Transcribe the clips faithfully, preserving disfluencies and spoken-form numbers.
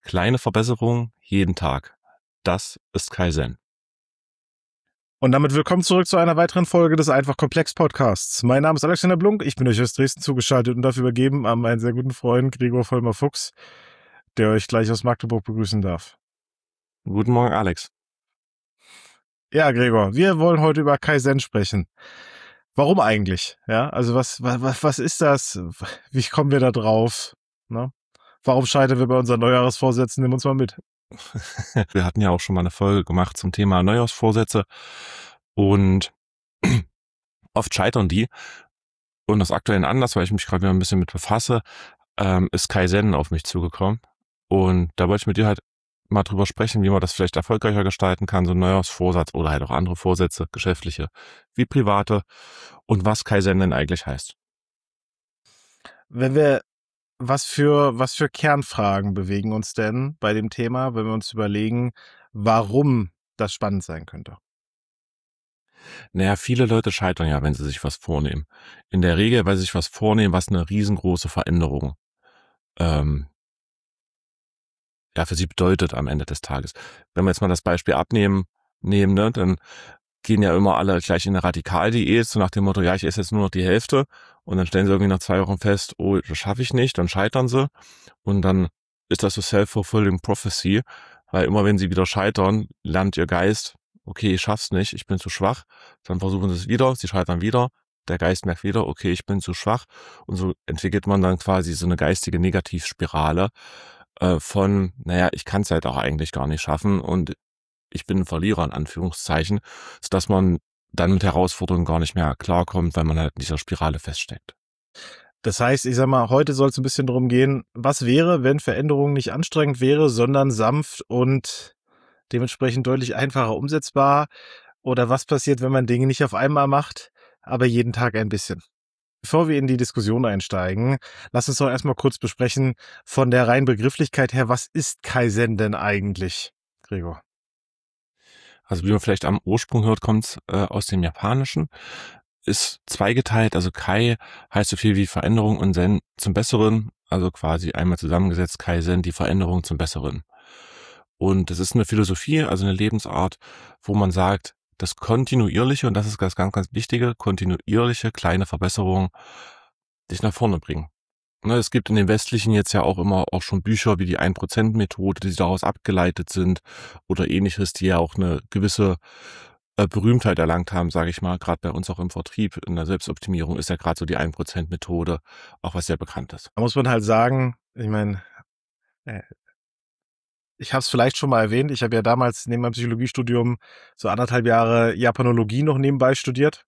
Kleine Verbesserung jeden Tag. Das ist Kaizen. Und damit willkommen zurück zu einer weiteren Folge des Einfach Komplex Podcasts. Mein Name ist Alexander Blunk, ich bin euch aus Dresden zugeschaltet und darf übergeben an meinen sehr guten Freund Gregor Vollmer-Fuchs, der euch gleich aus Magdeburg begrüßen darf. Guten Morgen, Alex. Ja, Gregor, wir wollen heute über Kaizen sprechen. Warum eigentlich? Ja, also was, was, was ist das? Wie kommen wir da drauf? Ne? Warum scheitern wir bei unseren Neujahrsvorsätzen? Nimm uns mal mit. Wir hatten ja auch schon mal eine Folge gemacht zum Thema Neujahrsvorsätze und oft scheitern die. Und aus aktuellen Anlass, weil ich mich gerade wieder ein bisschen mit befasse, ähm, ist Kaizen auf mich zugekommen. Und da wollte ich mit dir halt mal drüber sprechen, wie man das vielleicht erfolgreicher gestalten kann, so ein Neujahrsvorsatz oder halt auch andere Vorsätze, geschäftliche wie private, und was Kaizen denn eigentlich heißt. Wenn wir Was für, was für Kernfragen bewegen uns denn bei dem Thema, wenn wir uns überlegen, warum das spannend sein könnte? Naja, viele Leute scheitern ja, wenn sie sich was vornehmen. In der Regel, weil sie sich was vornehmen, was eine riesengroße Veränderung ähm, ja für sie bedeutet am Ende des Tages. Wenn wir jetzt mal das Beispiel abnehmen, nehmen, ne, dann gehen ja immer alle gleich in eine Radikaldiät, so nach dem Motto, ja, ich esse jetzt nur noch die Hälfte, und dann stellen sie irgendwie nach zwei Wochen fest, oh, das schaffe ich nicht, dann scheitern sie, und dann ist das so self-fulfilling prophecy, weil immer wenn sie wieder scheitern, lernt ihr Geist, okay, ich schaff's nicht, ich bin zu schwach, dann versuchen sie es wieder, sie scheitern wieder, der Geist merkt wieder, okay, ich bin zu schwach, und so entwickelt man dann quasi so eine geistige Negativspirale äh, von, naja, ich kann es halt auch eigentlich gar nicht schaffen und ich bin ein Verlierer in Anführungszeichen, sodass man dann mit Herausforderungen gar nicht mehr klarkommt, weil man halt in dieser Spirale feststeckt. Das heißt, ich sag mal, heute soll es ein bisschen darum gehen, was wäre, wenn Veränderung nicht anstrengend wäre, sondern sanft und dementsprechend deutlich einfacher umsetzbar? Oder was passiert, wenn man Dinge nicht auf einmal macht, aber jeden Tag ein bisschen? Bevor wir in die Diskussion einsteigen, lass uns doch erstmal kurz besprechen, von der reinen Begrifflichkeit her, was ist Kaizen denn eigentlich, Gregor? Also wie man vielleicht am Ursprung hört, kommt es äh, aus dem Japanischen, ist zweigeteilt, also Kai heißt so viel wie Veränderung und Zen zum Besseren, also quasi einmal zusammengesetzt Kaizen, die Veränderung zum Besseren. Und das ist eine Philosophie, also eine Lebensart, wo man sagt, das kontinuierliche, und das ist das ganz, ganz Wichtige, kontinuierliche kleine Verbesserungen dich nach vorne bringen. Ne, es gibt in den westlichen jetzt ja auch immer auch schon Bücher wie die ein Prozent Methode, die daraus abgeleitet sind oder ähnliches, die ja auch eine gewisse äh, Berühmtheit erlangt haben, sage ich mal. Gerade bei uns auch im Vertrieb, in der Selbstoptimierung ist ja gerade so die ein Prozent Methode auch was sehr Bekanntes. Da muss man halt sagen, ich meine, äh, ich habe es vielleicht schon mal erwähnt, ich habe ja damals neben meinem Psychologiestudium so anderthalb Jahre Japanologie noch nebenbei studiert.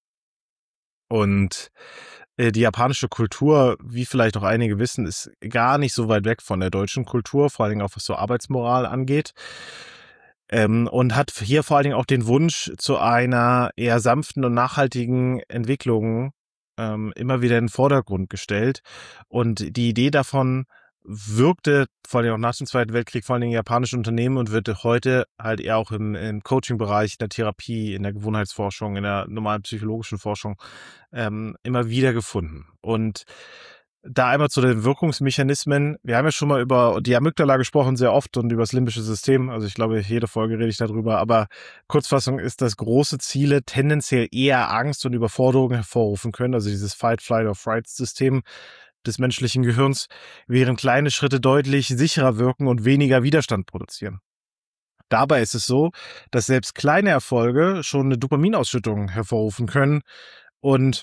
Und äh, die japanische Kultur, wie vielleicht auch einige wissen, ist gar nicht so weit weg von der deutschen Kultur, vor allen Dingen auch was so Arbeitsmoral angeht. Ähm, und hat hier vor allen Dingen auch den Wunsch zu einer eher sanften und nachhaltigen Entwicklung ähm, immer wieder in den Vordergrund gestellt. Und die Idee davon wirkte vor allem auch nach dem Zweiten Weltkrieg vor allen Dingen in japanischen Unternehmen und wird heute halt eher auch im, im Coaching-Bereich, in der Therapie, in der Gewohnheitsforschung, in der normalen psychologischen Forschung ähm, immer wieder gefunden. Und da einmal zu den Wirkungsmechanismen. Wir haben ja schon mal über die Amygdala gesprochen, sehr oft, und über das limbische System. Also ich glaube, jede Folge rede ich darüber. Aber Kurzfassung ist, dass große Ziele tendenziell eher Angst und Überforderung hervorrufen können. Also dieses Fight, Flight or Fright-System des menschlichen Gehirns, während kleine Schritte deutlich sicherer wirken und weniger Widerstand produzieren. Dabei ist es so, dass selbst kleine Erfolge schon eine Dopaminausschüttung hervorrufen können und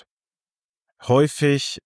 häufig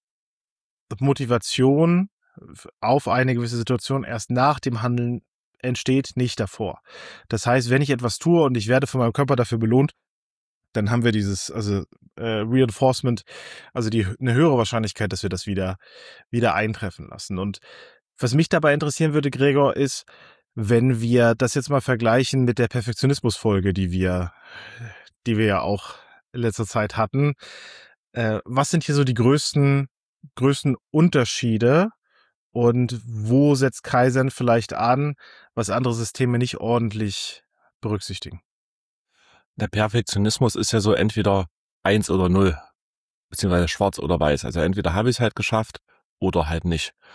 Motivation auf eine gewisse Situation erst nach dem Handeln entsteht, nicht davor. Das heißt, wenn ich etwas tue und ich werde von meinem Körper dafür belohnt, dann haben wir dieses, also äh, Reinforcement, also die eine höhere Wahrscheinlichkeit, dass wir das wieder wieder eintreffen lassen. Und was mich dabei interessieren würde, Gregor, ist, wenn wir das jetzt mal vergleichen mit der Perfektionismus-Folge, die wir, die wir ja auch in letzter Zeit hatten. Äh, was sind hier so die größten, größten Unterschiede und wo setzt Kaizen vielleicht an, was andere Systeme nicht ordentlich berücksichtigen? Der Perfektionismus ist ja so entweder eins oder null, beziehungsweise schwarz oder weiß. Also entweder habe ich es halt geschafft oder halt nicht.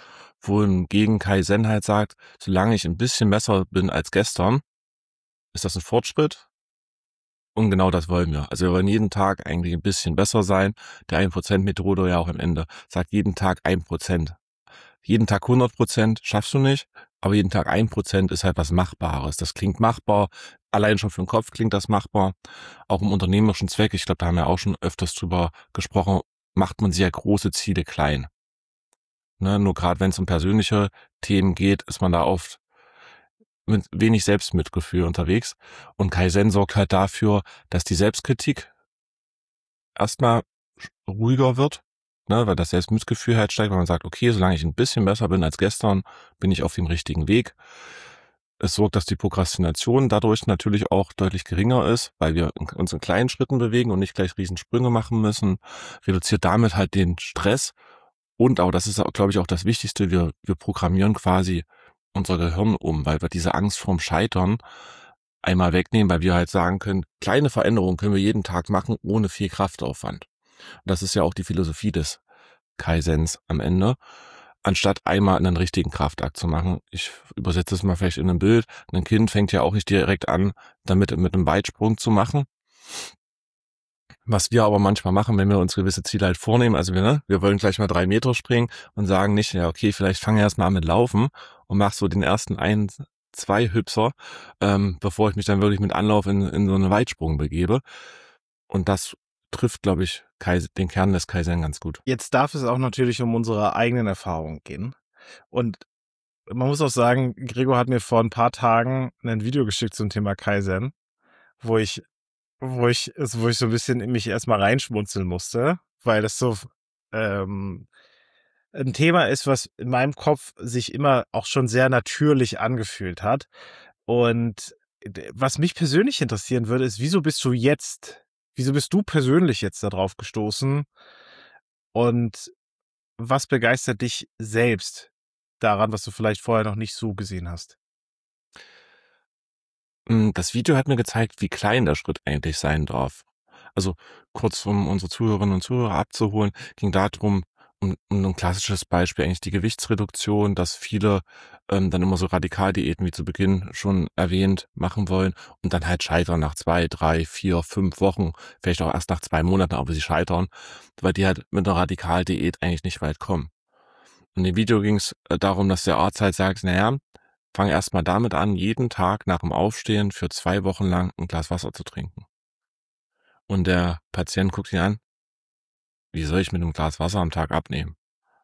wohingegen Kaizen halt sagt, solange ich ein bisschen besser bin als gestern, ist das ein Fortschritt. Und genau das wollen wir. Also wir wollen jeden Tag eigentlich ein bisschen besser sein. Der ein Prozent Methode ja auch am Ende sagt jeden Tag ein Prozent. Jeden Tag hundert Prozent schaffst du nicht, aber jeden Tag ein Prozent ist halt was Machbares. Das klingt machbar. Allein schon für den Kopf klingt das machbar. Auch im unternehmerischen Zweck, ich glaube, da haben wir auch schon öfters drüber gesprochen, macht man sich ja große Ziele klein. Ne, nur gerade wenn es um persönliche Themen geht, ist man da oft mit wenig Selbstmitgefühl unterwegs. Und Kaizen sorgt halt dafür, dass die Selbstkritik erstmal ruhiger wird, ne, weil das Selbstmitgefühl halt steigt, weil man sagt, okay, solange ich ein bisschen besser bin als gestern, bin ich auf dem richtigen Weg. Es sorgt, dass die Prokrastination dadurch natürlich auch deutlich geringer ist, weil wir uns in kleinen Schritten bewegen und nicht gleich Riesensprünge machen müssen, reduziert damit halt den Stress. Und auch, das ist, glaube ich, auch das Wichtigste, wir, wir programmieren quasi unser Gehirn um, weil wir diese Angst vorm Scheitern einmal wegnehmen, weil wir halt sagen können, kleine Veränderungen können wir jeden Tag machen, ohne viel Kraftaufwand. Und das ist ja auch die Philosophie des Kaizens am Ende, anstatt einmal einen richtigen Kraftakt zu machen. Ich übersetze es mal vielleicht in ein Bild. Ein Kind fängt ja auch nicht direkt an, damit mit einem Weitsprung zu machen. Was wir aber manchmal machen, wenn wir uns gewisse Ziele halt vornehmen, also wir, ne, wir wollen gleich mal drei Meter springen und sagen nicht, ja okay, vielleicht fange ich erst mal an mit Laufen und mach so den ersten ein, zwei Hüpser, ähm, bevor ich mich dann wirklich mit Anlauf in, in so einen Weitsprung begebe. Und das trifft, glaube ich, Kaizen, den Kern des Kaizen ganz gut. Jetzt darf es auch natürlich um unsere eigenen Erfahrungen gehen. Und man muss auch sagen, Gregor hat mir vor ein paar Tagen ein Video geschickt zum Thema Kaizen, wo ich, wo ich, wo ich so ein bisschen in mich erstmal reinschmunzeln musste, weil das so ähm, ein Thema ist, was in meinem Kopf sich immer auch schon sehr natürlich angefühlt hat. Und was mich persönlich interessieren würde, ist, wieso bist du jetzt, wieso bist du persönlich jetzt darauf gestoßen? Und was begeistert dich selbst daran, was du vielleicht vorher noch nicht so gesehen hast? Das Video hat mir gezeigt, wie klein der Schritt eigentlich sein darf. Also kurz, um unsere Zuhörerinnen und Zuhörer abzuholen, ging darum, um, um ein klassisches Beispiel, eigentlich die Gewichtsreduktion, dass viele ähm, dann immer so Radikaldiäten, wie zu Beginn schon erwähnt, machen wollen und dann halt scheitern nach zwei, drei, vier, fünf Wochen, vielleicht auch erst nach zwei Monaten, aber sie scheitern, weil die halt mit einer Radikaldiät eigentlich nicht weit kommen. Und im Video ging es darum, dass der Arzt halt sagt, naja, fang erst mal damit an, jeden Tag nach dem Aufstehen für zwei Wochen lang ein Glas Wasser zu trinken. Und der Patient guckt ihn an, wie soll ich mit einem Glas Wasser am Tag abnehmen?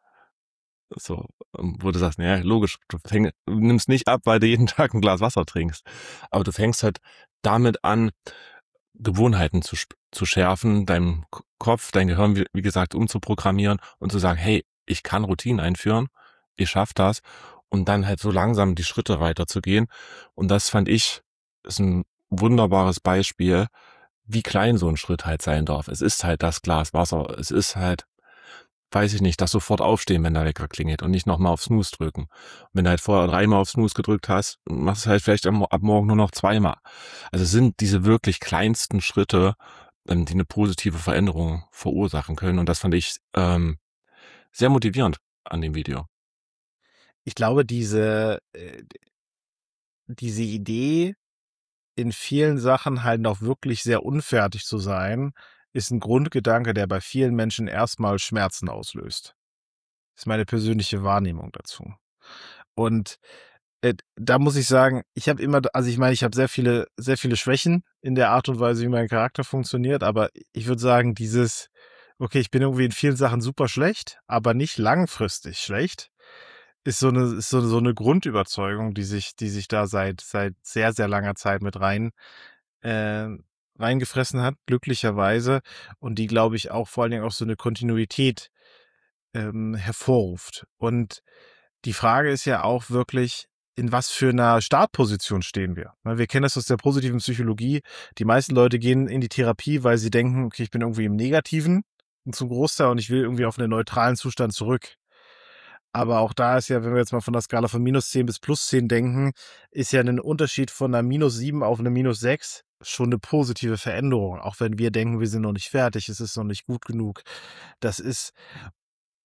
So, wo du sagst, naja, logisch, du, fäng, du nimmst nicht ab, weil du jeden Tag ein Glas Wasser trinkst. Aber du fängst halt damit an, Gewohnheiten zu, zu schärfen, deinem Kopf, dein Gehirn, wie, wie gesagt, umzuprogrammieren und zu sagen, hey, ich kann Routinen einführen, ich schaff das. Und dann halt so langsam die Schritte weiterzugehen. Und das fand ich, ist ein wunderbares Beispiel, wie klein so ein Schritt halt sein darf. Es ist halt das Glas Wasser. Es ist halt, weiß ich nicht, das sofort aufstehen, wenn der Wecker klingelt und nicht nochmal auf Snooze drücken. Wenn du halt vorher dreimal auf Snooze gedrückt hast, machst du halt vielleicht ab morgen nur noch zweimal. Also es sind diese wirklich kleinsten Schritte, die eine positive Veränderung verursachen können. Und das fand ich ähm, sehr motivierend an dem Video. Ich glaube, diese, äh, diese Idee, in vielen Sachen halt noch wirklich sehr unfertig zu sein, ist ein Grundgedanke, der bei vielen Menschen erstmal Schmerzen auslöst. Das ist meine persönliche Wahrnehmung dazu. Und äh, da muss ich sagen, ich habe immer, also ich meine, ich habe sehr viele, sehr viele Schwächen in der Art und Weise, wie mein Charakter funktioniert, aber ich würde sagen, dieses, okay, ich bin irgendwie in vielen Sachen super schlecht, aber nicht langfristig schlecht, ist so eine, ist so, so eine Grundüberzeugung, die sich, die sich da seit, seit sehr, sehr langer Zeit mit rein, äh, reingefressen hat, glücklicherweise. Und die, glaube ich, auch vor allen Dingen auch so eine Kontinuität ähm, hervorruft. Und die Frage ist ja auch wirklich, in was für einer Startposition stehen wir? Wir kennen das aus der positiven Psychologie. Die meisten Leute gehen in die Therapie, weil sie denken, okay, ich bin irgendwie im Negativen zum Großteil und ich will irgendwie auf einen neutralen Zustand zurück. Aber auch da ist ja, wenn wir jetzt mal von der Skala von minus zehn bis plus zehn denken, ist ja ein Unterschied von einer minus sieben auf eine minus sechs schon eine positive Veränderung. Auch wenn wir denken, wir sind noch nicht fertig, es ist noch nicht gut genug. Das ist,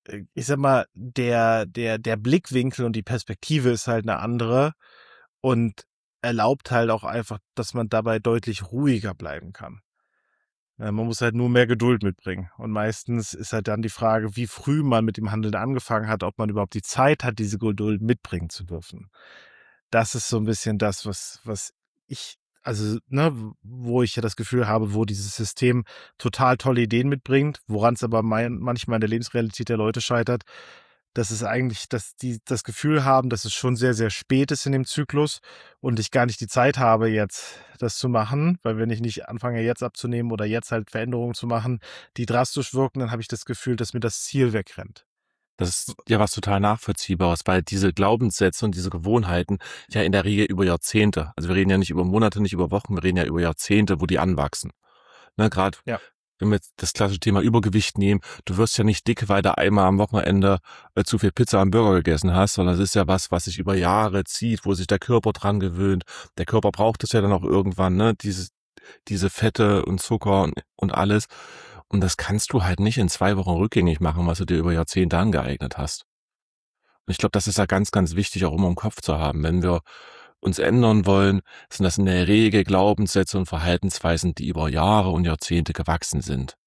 ich sag mal, der, der, der Blickwinkel und die Perspektive ist halt eine andere und erlaubt halt auch einfach, dass man dabei deutlich ruhiger bleiben kann. Ja, man muss halt nur mehr Geduld mitbringen. Und meistens ist halt dann die Frage, wie früh man mit dem Handeln angefangen hat, ob man überhaupt die Zeit hat, diese Geduld mitbringen zu dürfen. Das ist so ein bisschen das, was, was ich, also, ne, wo ich ja das Gefühl habe, wo dieses System total tolle Ideen mitbringt, woran es aber mein, manchmal in der Lebensrealität der Leute scheitert, dass es eigentlich, dass die das Gefühl haben, dass es schon sehr, sehr spät ist in dem Zyklus und ich gar nicht die Zeit habe, jetzt das zu machen, weil wenn ich nicht anfange, jetzt abzunehmen oder jetzt halt Veränderungen zu machen, die drastisch wirken, dann habe ich das Gefühl, dass mir das Ziel wegrennt. Das ist ja was total Nachvollziehbares, weil diese Glaubenssätze und diese Gewohnheiten ja in der Regel über Jahrzehnte, also wir reden ja nicht über Monate, nicht über Wochen, wir reden ja über Jahrzehnte, wo die anwachsen. Ne, gerade Ja. wenn wir jetzt das klassische Thema Übergewicht nehmen, du wirst ja nicht dick, weil du einmal am Wochenende äh, zu viel Pizza am Burger gegessen hast, sondern es ist ja was, was sich über Jahre zieht, wo sich der Körper dran gewöhnt. Der Körper braucht es ja dann auch irgendwann, ne, diese, diese Fette und Zucker und, und alles. Und das kannst du halt nicht in zwei Wochen rückgängig machen, was du dir über Jahrzehnte angeeignet hast. Und ich glaube, das ist ja ganz, ganz wichtig, auch immer im Kopf zu haben. Wenn wir uns ändern wollen, sind das in der Regel Glaubenssätze und Verhaltensweisen, die über Jahre und Jahrzehnte gewachsen sind.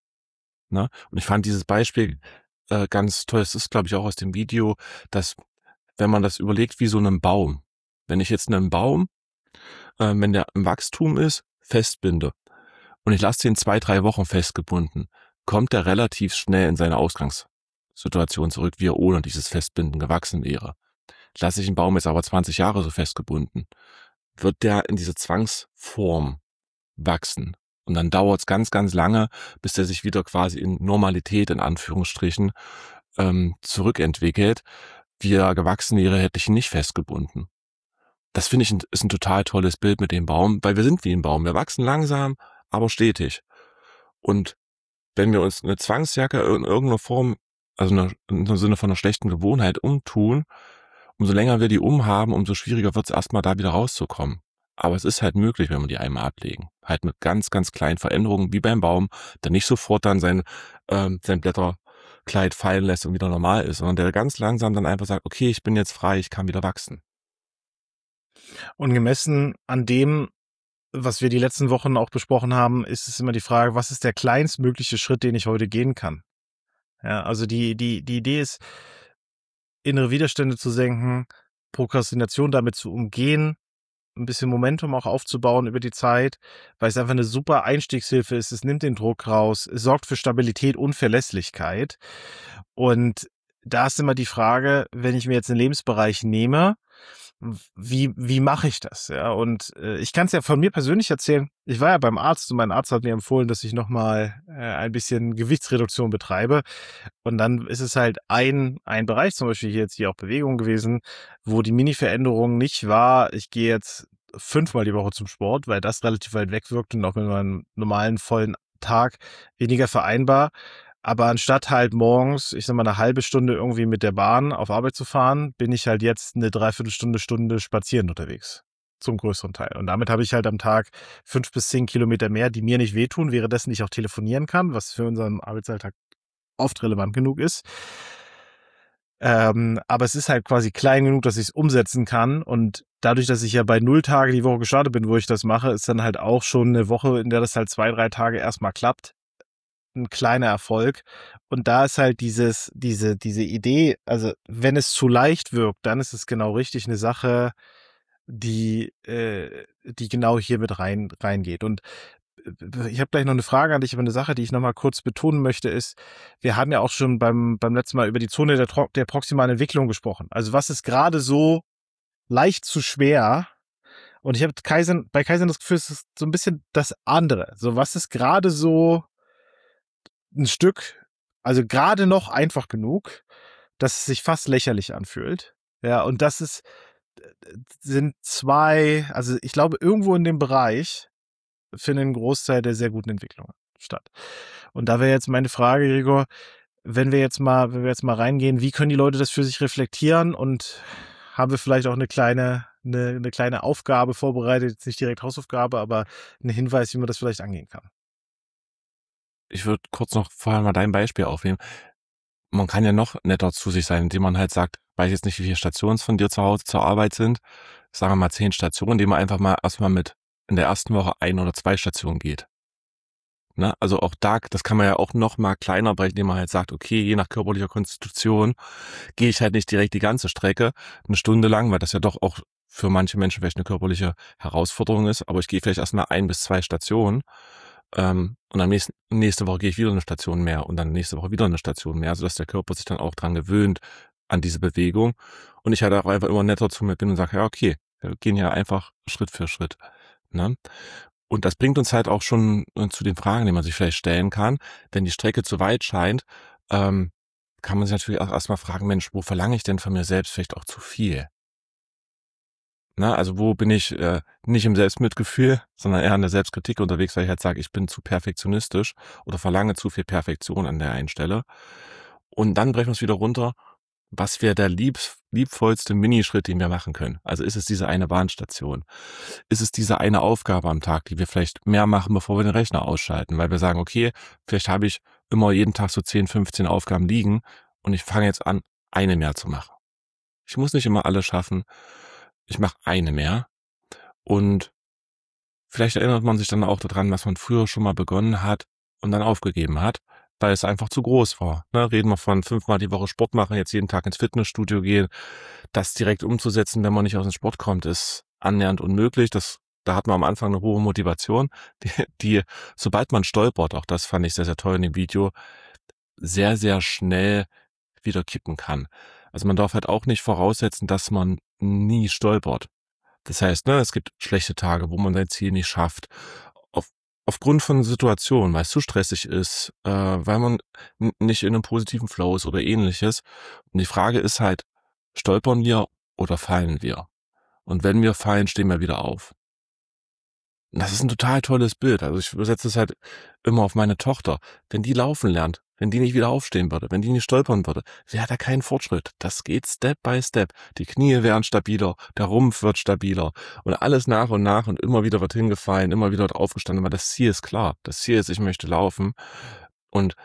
Ne? Und ich fand dieses Beispiel äh, ganz toll. Es ist, glaube ich, auch aus dem Video, dass, wenn man das überlegt, wie so einen Baum. Wenn ich jetzt einen Baum, äh, wenn der im Wachstum ist, festbinde und ich lasse den zwei, drei Wochen festgebunden, kommt er relativ schnell in seine Ausgangssituation zurück, wie er ohne dieses Festbinden gewachsen wäre. Lasse ich einen Baum jetzt aber zwanzig Jahre so festgebunden, wird der in diese Zwangsform wachsen. Und dann dauert es ganz, ganz lange, bis der sich wieder quasi in Normalität, in Anführungsstrichen, ähm, zurückentwickelt. Wie er gewachsen wäre, hätte ich ihn nicht festgebunden. Das finde ich ein, ist ein total tolles Bild mit dem Baum, weil wir sind wie ein Baum. Wir wachsen langsam, aber stetig. Und wenn wir uns eine Zwangsjacke in irgendeiner Form, also eine, im Sinne von einer schlechten Gewohnheit umtun, umso länger wir die umhaben, umso schwieriger wird es erstmal da wieder rauszukommen. Aber es ist halt möglich, wenn wir die einmal ablegen. Halt mit ganz, ganz kleinen Veränderungen, wie beim Baum, der nicht sofort dann sein, ähm, sein Blätterkleid fallen lässt und wieder normal ist, sondern der ganz langsam dann einfach sagt, okay, ich bin jetzt frei, ich kann wieder wachsen. Und gemessen an dem, was wir die letzten Wochen auch besprochen haben, ist es immer die Frage, was ist der kleinstmögliche Schritt, den ich heute gehen kann? Ja, also die, die, die Idee ist, innere Widerstände zu senken, Prokrastination damit zu umgehen, ein bisschen Momentum auch aufzubauen über die Zeit, weil es einfach eine super Einstiegshilfe ist. Es nimmt den Druck raus, es sorgt für Stabilität und Verlässlichkeit. Und da ist immer die Frage, wenn ich mir jetzt einen Lebensbereich nehme, wie, wie mache ich das? Ja, und äh, ich kann es ja von mir persönlich erzählen. Ich war ja beim Arzt und mein Arzt hat mir empfohlen, dass ich nochmal äh, ein bisschen Gewichtsreduktion betreibe. Und dann ist es halt ein, ein Bereich, zum Beispiel hier jetzt hier auch Bewegung gewesen, wo die Mini-Veränderung nicht war, ich gehe jetzt fünfmal die Woche zum Sport, weil das relativ weit weg wirkt und auch mit meinem normalen vollen Tag weniger vereinbar. Aber anstatt halt morgens, ich sag mal, eine halbe Stunde irgendwie mit der Bahn auf Arbeit zu fahren, bin ich halt jetzt eine Dreiviertelstunde, Stunde spazieren unterwegs. Zum größeren Teil. Und damit habe ich halt am Tag fünf bis zehn Kilometer mehr, die mir nicht wehtun, währenddessen ich auch telefonieren kann, was für unseren Arbeitsalltag oft relevant genug ist. Ähm, aber es ist halt quasi klein genug, dass ich es umsetzen kann. Und dadurch, dass ich ja bei null Tage die Woche gestartet bin, wo ich das mache, ist dann halt auch schon eine Woche, in der das halt zwei, drei Tage erstmal klappt, ein kleiner Erfolg. Und da ist halt dieses, diese, diese Idee, also wenn es zu leicht wirkt, dann ist es genau richtig eine Sache, die, äh, die genau hier mit rein, reingeht. Und ich habe gleich noch eine Frage an dich, aber eine Sache, die ich noch mal kurz betonen möchte, ist, wir haben ja auch schon beim, beim letzten Mal über die Zone der, der proximalen Entwicklung gesprochen. Also was ist gerade so leicht zu schwer? Und ich habe Kaizen, bei Kaizen das Gefühl, es ist so ein bisschen das andere. So, was ist gerade so ein Stück, also gerade noch einfach genug, dass es sich fast lächerlich anfühlt. Ja, und das ist, sind zwei, also ich glaube, irgendwo in dem Bereich finden ein Großteil der sehr guten Entwicklungen statt. Und da wäre jetzt meine Frage, Gregor, wenn wir jetzt mal, wenn wir jetzt mal reingehen, wie können die Leute das für sich reflektieren und haben wir vielleicht auch eine kleine, eine, eine kleine Aufgabe vorbereitet, jetzt nicht direkt Hausaufgabe, aber einen Hinweis, wie man das vielleicht angehen kann. Ich würde kurz noch vorher mal dein Beispiel aufnehmen. man kann ja noch netter zu sich sein, indem man halt sagt, weiß jetzt nicht, wie viele Stationen von dir zu Hause zur Arbeit sind, sagen wir mal zehn Stationen, indem man einfach mal erstmal mit in der ersten Woche ein oder zwei Stationen geht. Ne? Also auch da, das kann man ja auch noch mal kleiner brechen, indem man halt sagt, okay, je nach körperlicher Konstitution gehe ich halt nicht direkt die ganze Strecke, eine Stunde lang, weil das ja doch auch für manche Menschen vielleicht eine körperliche Herausforderung ist, aber ich gehe vielleicht erstmal ein bis zwei Stationen ähm, und dann nächsten, nächste Woche gehe ich wieder eine Station mehr und dann nächste Woche wieder eine Station mehr, sodass der Körper sich dann auch dran gewöhnt an diese Bewegung und ich halt auch einfach immer netter zu mir bin und sage, ja okay, wir gehen ja einfach Schritt für Schritt. Ne? Und das bringt uns halt auch schon äh, zu den Fragen, die man sich vielleicht stellen kann. Wenn die Strecke zu weit scheint, ähm, kann man sich natürlich auch erstmal fragen, Mensch, wo verlange ich denn von mir selbst vielleicht auch zu viel? Na, also wo bin ich äh, nicht im Selbstmitgefühl, sondern eher in der Selbstkritik unterwegs, weil ich halt sage, ich bin zu perfektionistisch oder verlange zu viel Perfektion an der einen Stelle. Und dann brechen wir es wieder runter. Was wäre der lieb, liebvollste Minischritt, den wir machen können? Also ist es diese eine Bahnstation? Ist es diese eine Aufgabe am Tag, die wir vielleicht mehr machen, bevor wir den Rechner ausschalten? Weil wir sagen, okay, vielleicht habe ich immer jeden Tag so zehn, fünfzehn Aufgaben liegen und ich fange jetzt an, eine mehr zu machen. Ich muss nicht immer alles schaffen. Ich mache eine mehr. Und vielleicht erinnert man sich dann auch daran, was man früher schon mal begonnen hat und dann aufgegeben hat, weil es einfach zu groß war. Ne? Reden wir von fünfmal die Woche Sport machen, jetzt jeden Tag ins Fitnessstudio gehen. Das direkt umzusetzen, wenn man nicht aus dem Sport kommt, ist annähernd unmöglich. Das, da hat man am Anfang eine hohe Motivation, die, die, sobald man stolpert, auch das fand ich sehr, sehr toll in dem Video, sehr, sehr schnell wieder kippen kann. Also man darf halt auch nicht voraussetzen, dass man nie stolpert. Das heißt, ne, es gibt schlechte Tage, wo man sein Ziel nicht schafft. Auf, aufgrund von Situationen, weil es zu stressig ist, äh, weil man n- nicht in einem positiven Flow ist oder ähnliches. Und die Frage ist halt, stolpern wir oder fallen wir? Und wenn wir fallen, stehen wir wieder auf. Und das ist ein total tolles Bild. Also ich übersetze es halt immer auf meine Tochter. Wenn die laufen lernt, wenn die nicht wieder aufstehen würde, wenn die nicht stolpern würde, wäre da kein Fortschritt. Das geht Step by Step. Die Knie werden stabiler, der Rumpf wird stabiler und alles nach und nach und immer wieder wird hingefallen, immer wieder wird aufgestanden, aber das Ziel ist klar. Das Ziel ist, ich möchte laufen und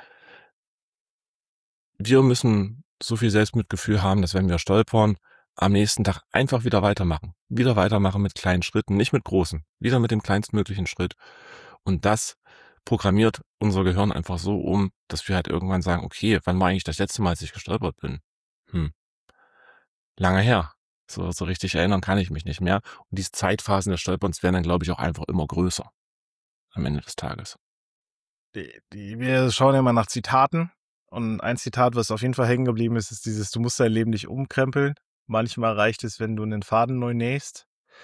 wir müssen so viel Selbstmitgefühl haben, dass wenn wir stolpern, am nächsten Tag einfach wieder weitermachen. Wieder weitermachen mit kleinen Schritten, nicht mit großen. Wieder mit dem kleinstmöglichen Schritt. Und das programmiert unser Gehirn einfach so um, dass wir halt irgendwann sagen, okay, wann war eigentlich das letzte Mal, als ich gestolpert bin? Hm, lange her. So, so richtig erinnern kann ich mich nicht mehr. Und diese Zeitphasen des Stolperns werden dann, glaube ich, auch einfach immer größer am Ende des Tages. Die, die, wir schauen ja mal nach Zitaten. Und ein Zitat, was auf jeden Fall hängen geblieben ist, ist dieses: Du musst dein Leben nicht umkrempeln. Manchmal reicht es, wenn du einen Faden neu nähst.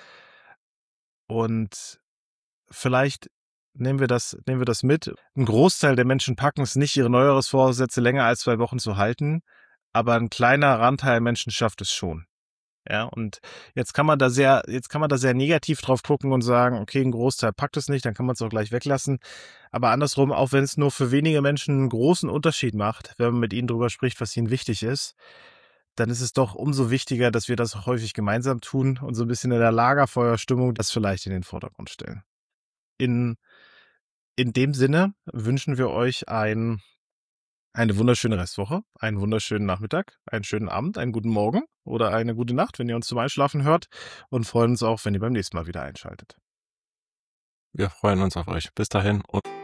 Und vielleicht nehmen wir das, nehmen wir das mit. Ein Großteil der Menschen packen es nicht, ihre Neujahrsvorsätze länger als zwei Wochen zu halten. Aber ein kleiner Randteil Menschen schafft es schon. Ja, und jetzt kann man da sehr, jetzt kann man da sehr negativ drauf gucken und sagen, okay, ein Großteil packt es nicht, dann kann man es auch gleich weglassen. Aber andersrum, auch wenn es nur für wenige Menschen einen großen Unterschied macht, wenn man mit ihnen drüber spricht, was ihnen wichtig ist, dann ist es doch umso wichtiger, dass wir das häufig gemeinsam tun und so ein bisschen in der Lagerfeuerstimmung das vielleicht in den Vordergrund stellen. In, in dem Sinne wünschen wir euch ein eine wunderschöne Restwoche, einen wunderschönen Nachmittag, einen schönen Abend, einen guten Morgen oder eine gute Nacht, wenn ihr uns zum Einschlafen hört, und freuen uns auch, wenn ihr beim nächsten Mal wieder einschaltet. Wir freuen uns auf euch. Bis dahin und